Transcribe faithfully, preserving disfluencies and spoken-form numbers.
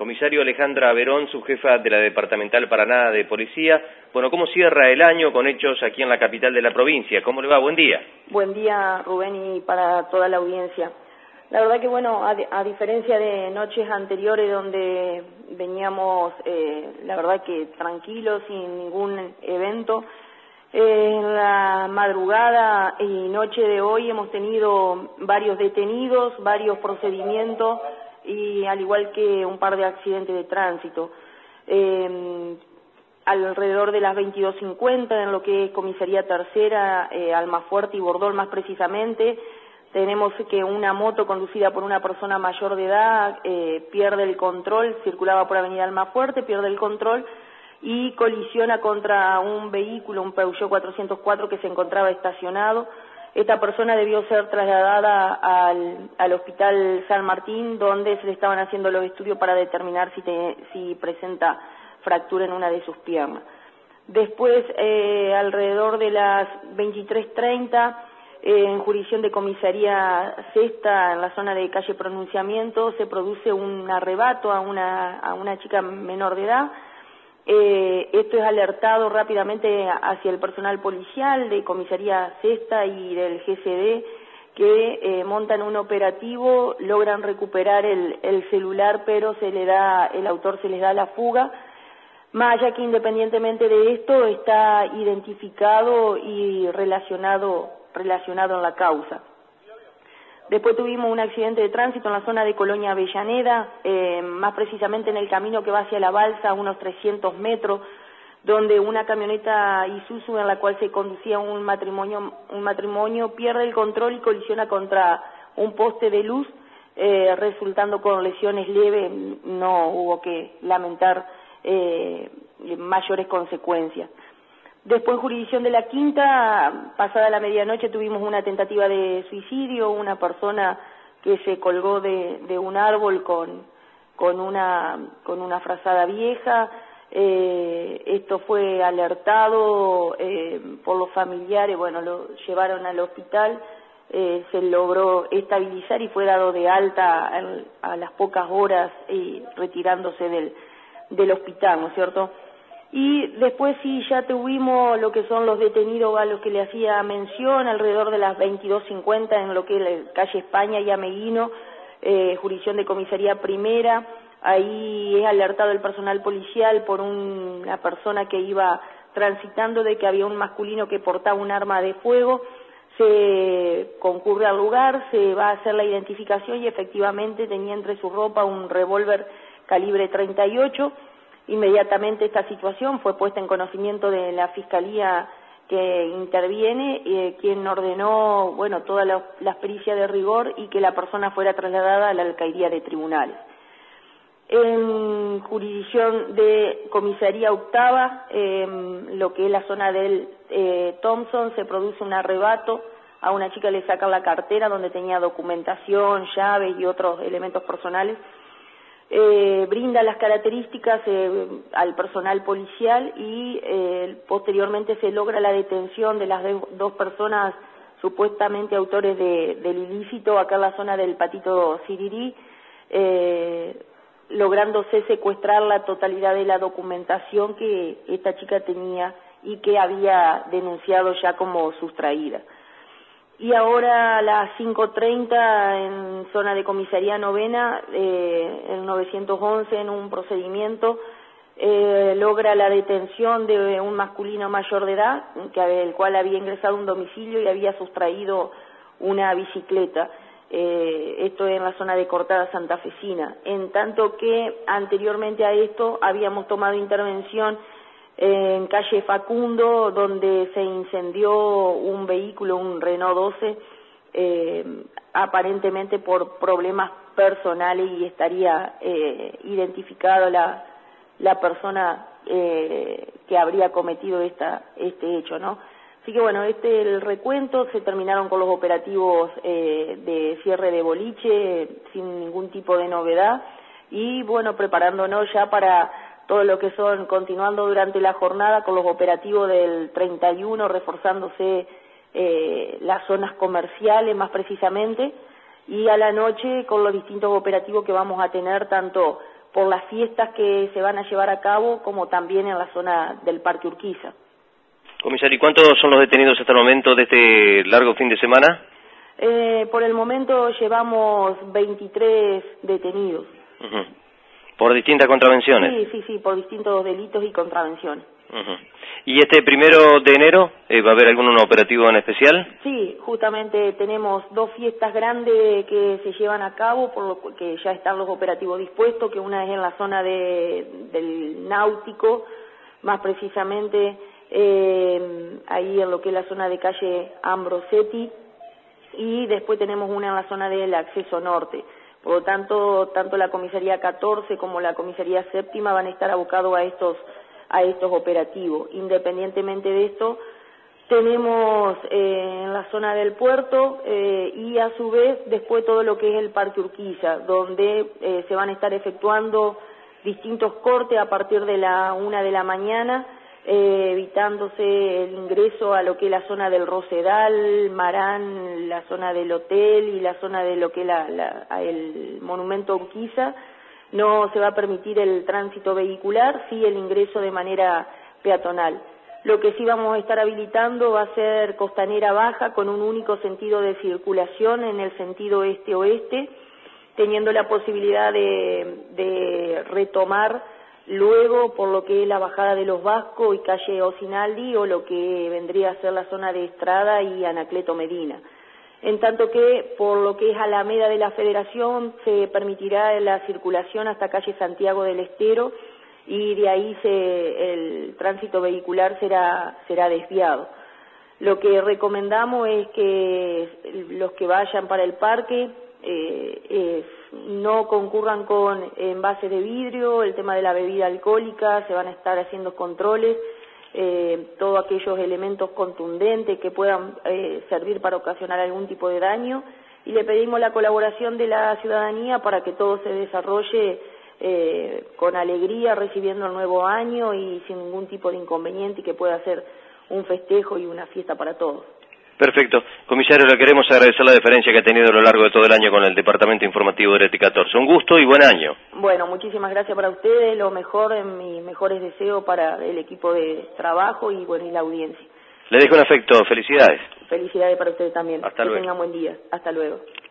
Comisario Alejandra Verón, subjefa de la Departamental Paraná de Policía. Bueno, ¿cómo cierra el año con hechos aquí en la capital de la provincia? ¿Cómo le va? Buen día. Buen día, Rubén, y para toda la audiencia. La verdad que, bueno, a, a diferencia de noches anteriores donde veníamos, eh, la verdad que tranquilos, sin ningún evento, eh, en la madrugada y noche de hoy hemos tenido varios detenidos, varios procedimientos y al igual que un par de accidentes de tránsito. Eh, alrededor de las veintidós cincuenta en lo que es Comisaría Tercera, eh, Almafuerte y Bordol más precisamente, tenemos que una moto conducida por una persona mayor de edad eh, pierde el control, circulaba por Avenida Almafuerte, pierde el control y colisiona contra un vehículo, un Peugeot cuatrocientos cuatro que se encontraba estacionado. Esta persona debió ser trasladada al, al Hospital San Martín, donde se le estaban haciendo los estudios para determinar si, te, si presenta fractura en una de sus piernas. Después, eh, alrededor de las veintitrés treinta, eh, en jurisdicción de Comisaría Sexta, en la zona de calle Pronunciamiento, se produce un arrebato a una, a una chica menor de edad. Eh, esto es alertado rápidamente hacia el personal policial de Comisaría Sexta y del G C D, que eh, montan un operativo, logran recuperar el, el celular, pero se le da, el autor se les da la fuga. Más allá que independientemente de esto está identificado y relacionado, relacionado en la causa. Después tuvimos un accidente de tránsito en la zona de Colonia Avellaneda, eh, más precisamente en el camino que va hacia la balsa, a unos trescientos metros, donde una camioneta Isuzu en la cual se conducía un matrimonio, un matrimonio pierde el control y colisiona contra un poste de luz, eh, resultando con lesiones leves. No hubo que lamentar eh, mayores consecuencias. Después, en jurisdicción de la Quinta, pasada la medianoche, tuvimos una tentativa de suicidio, una persona que se colgó de, de un árbol con, con, una, con una frazada vieja. Eh, esto fue alertado eh, por los familiares, bueno, lo llevaron al hospital, eh, se logró estabilizar y fue dado de alta a, a las pocas horas y retirándose del, del hospital, ¿no es cierto? Y después sí ya tuvimos lo que son los detenidos a los que le hacía mención, alrededor de las veintidós cincuenta en lo que es la calle España y Ameguino, eh, jurisdicción de Comisaría Primera. Ahí es alertado el personal policial por un, una persona que iba transitando de que había un masculino que portaba un arma de fuego. Se concurre al lugar, se va a hacer la identificación y efectivamente tenía entre su ropa un revólver calibre treinta y ocho. Inmediatamente esta situación fue puesta en conocimiento de la Fiscalía que interviene, eh, quien ordenó, bueno, todas las la pericias de rigor y que la persona fuera trasladada a la Alcaldía de Tribunales. En jurisdicción de Comisaría Octava, eh, lo que es la zona del eh, Thompson, se produce un arrebato. A una chica le sacan la cartera donde tenía documentación, llaves y otros elementos personales. Eh, brinda las características eh, al personal policial y eh, posteriormente se logra la detención de las de, dos personas supuestamente autores de, del ilícito acá en la zona del Patito Sirirí, eh, lográndose secuestrar la totalidad de la documentación que esta chica tenía y que había denunciado ya como sustraída. Y ahora a las cinco treinta en zona de Comisaría Novena, eh, el novecientos once en un procedimiento eh, logra la detención de un masculino mayor de edad, que el cual había ingresado a un domicilio y había sustraído una bicicleta. Eh, esto en la zona de Cortada Santafesina. En tanto que anteriormente a esto habíamos tomado intervención en calle Facundo, donde se incendió un vehículo, un Renault doce, eh, aparentemente por problemas personales y estaría eh, identificada la, la persona eh, que habría cometido esta, este hecho, ¿no? Así que bueno, este es el recuento, se terminaron con los operativos eh, de cierre de boliche sin ningún tipo de novedad y bueno, preparándonos ya para todo lo que son, continuando durante la jornada con los operativos del treinta y uno, reforzándose eh, las zonas comerciales más precisamente, y a la noche con los distintos operativos que vamos a tener tanto por las fiestas que se van a llevar a cabo, como también en la zona del Parque Urquiza. Comisario, ¿y cuántos son los detenidos hasta el momento de este largo fin de semana? Eh, por el momento llevamos veintitrés detenidos. Uh-huh. ¿Por distintas contravenciones? Sí, sí, sí, por distintos delitos y contravenciones. Uh-huh. ¿Y este primero de enero eh, va a haber algún operativo en especial? Sí, justamente tenemos dos fiestas grandes que se llevan a cabo, por lo que ya están los operativos dispuestos, que una es en la zona de, del Náutico, más precisamente eh, ahí en lo que es la zona de calle Ambrosetti, y después tenemos una en la zona del acceso norte. Por lo tanto, tanto la comisaría catorce como la comisaría séptima van a estar abocados a estos a estos operativos. Independientemente de esto, tenemos eh, en la zona del puerto eh, y a su vez después todo lo que es el Parque Urquiza, donde eh, se van a estar efectuando distintos cortes a partir de la una de la mañana, eh, evitándose el ingreso a lo que es la zona del Rosedal, Marán, la zona del hotel y la zona de lo que es la, la, el monumento Urquiza. No se va a permitir el tránsito vehicular, sí el ingreso de manera peatonal. Lo que sí vamos a estar habilitando va a ser Costanera Baja con un único sentido de circulación en el sentido este-oeste, teniendo la posibilidad de, de retomar luego por lo que es la bajada de los Vascos y calle Osinaldi o lo que vendría a ser la zona de Estrada y Anacleto Medina. En tanto que por lo que es Alameda de la Federación se permitirá la circulación hasta calle Santiago del Estero y de ahí se, el tránsito vehicular será, será desviado. Lo que recomendamos es que los que vayan para el parque eh, eh, no concurran con envases de vidrio, el tema de la bebida alcohólica, se van a estar haciendo controles, eh, todos aquellos elementos contundentes que puedan eh, servir para ocasionar algún tipo de daño, y le pedimos la colaboración de la ciudadanía para que todo se desarrolle eh, con alegría, recibiendo el nuevo año y sin ningún tipo de inconveniente, y que pueda ser un festejo y una fiesta para todos. Perfecto. Comisario, le queremos agradecer la deferencia que ha tenido a lo largo de todo el año con el Departamento Informativo de E T I catorce. Un gusto y buen año. Bueno, muchísimas gracias para ustedes, lo mejor, en mis mejores deseos para el equipo de trabajo y bueno, y la audiencia. Le dejo un afecto. Felicidades. Felicidades para ustedes también. Hasta que luego. tengan buen día. Hasta luego.